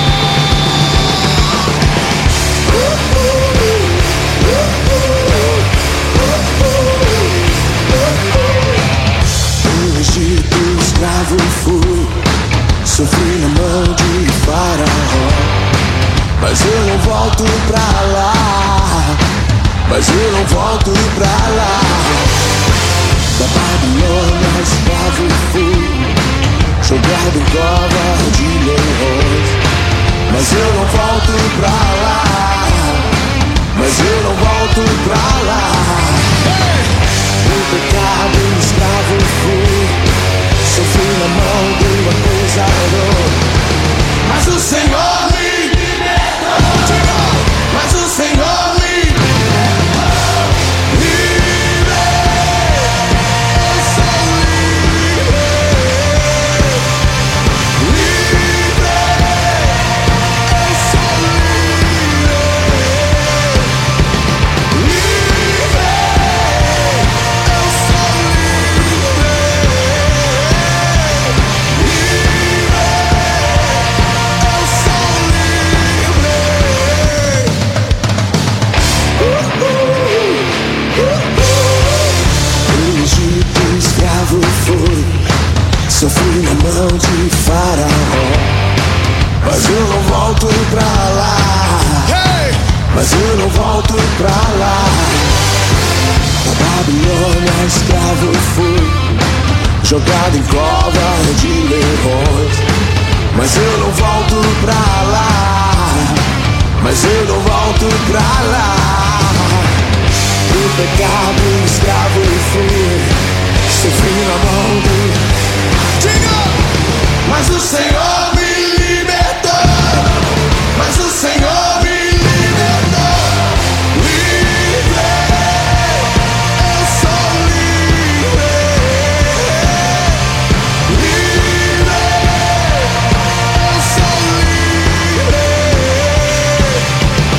No Egito escravo fui, sofri na mão de Faraó, mas eu não volto pra lá, mas eu não volto pra lá. Da Babilônia escravo fui, jogado em cova de leões, mas eu não volto pra lá, mas eu não volto pra lá. O pecado escravo fui, sofri na mão do acusador, mas o Senhor me libertou. Mas o Senhor me libertou. Livre, eu sou livre. Livre, eu sou livre. Livre, eu sou livre. Sofri na mão de Faraó, mas eu não volto pra lá, mas eu não volto pra lá. Na Babilônia escravo fui, jogado em cova de leões, mas eu não volto pra lá, mas eu não volto pra lá. Do pecado escravo fui, sofri na mão do... Mas o Senhor me libertou, mas o Senhor me libertou. Livre, eu sou livre. Livre, eu sou livre.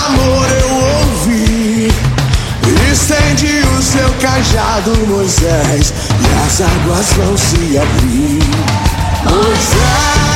clamor eu ouvi. Estende o seu cajado, Moisés, e as águas vão se abrir. Moisés,